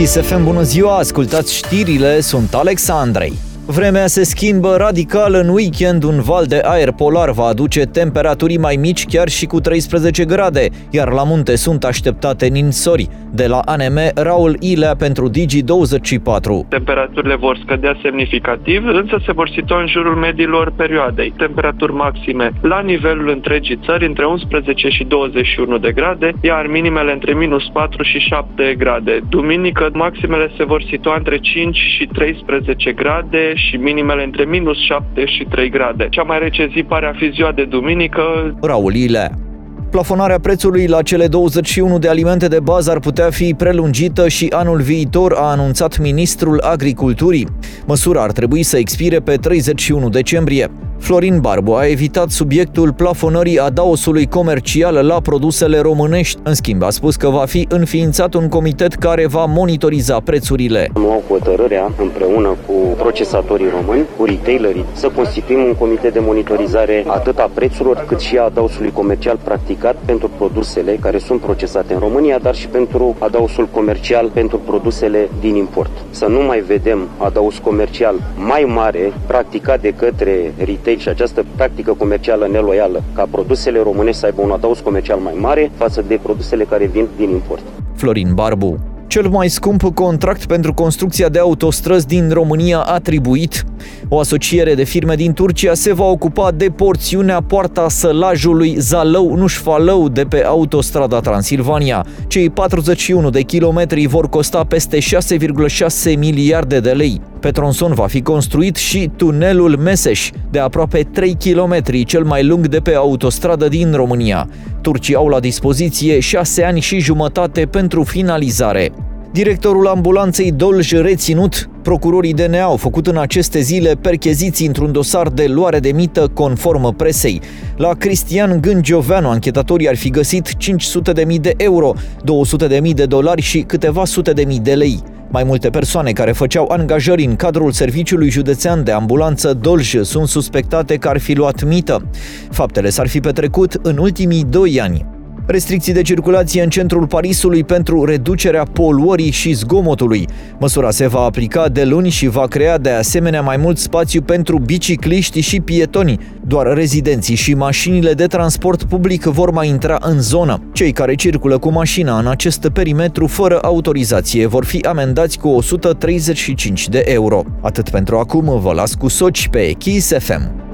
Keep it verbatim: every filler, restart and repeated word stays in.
Kiss F M, bună ziua, ascultați știrile, sunt Alexandrei. Vremea se schimbă radical în weekend, un val de aer polar va aduce temperaturi mai mici, chiar și cu treisprezece grade, iar la munte sunt așteptate ninsori. De la A N M, Raul Ilea pentru Digi douăzeci și patru. Temperaturile vor scădea semnificativ, însă se vor situa în jurul mediilor perioadei. Temperaturi maxime la nivelul întregii țări între unsprezece și douăzeci și unu de grade, iar minimele între minus patru și șapte grade. Duminică, maximele se vor situa între cinci și treisprezece grade și minimele între minus șapte și trei grade. Cea mai rece zi pare a fi ziua de duminică. Raul Ilea. Plafonarea prețului la cele douăzeci și unu de alimente de bază ar putea fi prelungită și anul viitor, a anunțat ministrul Agriculturii. Măsura ar trebui să expire pe treizeci și unu decembrie. Florin Barbu a evitat subiectul plafonării adaosului comercial la produsele românești. În schimb, a spus că va fi înființat un comitet care va monitoriza prețurile. Am luat hotărârea împreună cu procesatorii români, cu retailerii, să constituim un comitet de monitorizare atât a prețurilor cât și a adaosului comercial practicat pentru produsele care sunt procesate în România, dar și pentru adaosul comercial pentru produsele din import. Să nu mai vedem adaos comercial mai mare practicat de către retail și această practică comercială neloială, ca produsele românești să aibă un adaos comercial mai mare față de produsele care vin din import. Florin Barbu. Cel mai scump contract pentru construcția de autostrăzi din România atribuit. O asociere de firme din Turcia se va ocupa de porțiunea Poarta Sălajului Zalău-Nușfalău de pe autostrada Transilvania. Cei patruzeci și unu de kilometri vor costa peste șase virgulă șase miliarde de lei. Pe tronson va fi construit și tunelul Meseș, de aproape trei kilometri, cel mai lung de pe autostradă din România. Turcii au la dispoziție șase ani și jumătate pentru finalizare. Directorul ambulanței Dolj reținut. Procurorii D N A au făcut în aceste zile percheziții într-un dosar de luare de mită conformă presei. La Cristian Gângioveanu, anchetatorii ar fi găsit cinci sute de mii de euro, două sute de mii de dolari și câteva sute de mii de lei. Mai multe persoane care făceau angajări în cadrul Serviciului Județean de Ambulanță Dolj sunt suspectate că ar fi luat mită. Faptele s-ar fi petrecut în ultimii doi ani. Restricții de circulație în centrul Parisului pentru reducerea poluării și zgomotului. Măsura se va aplica de luni și va crea de asemenea mai mult spațiu pentru bicicliști și pietoni. Doar rezidenții și mașinile de transport public vor mai intra în zonă. Cei care circulă cu mașina în acest perimetru fără autorizație vor fi amendați cu o sută treizeci și cinci de euro. Atât pentru acum, vă las cu Soci pe Kiss F M.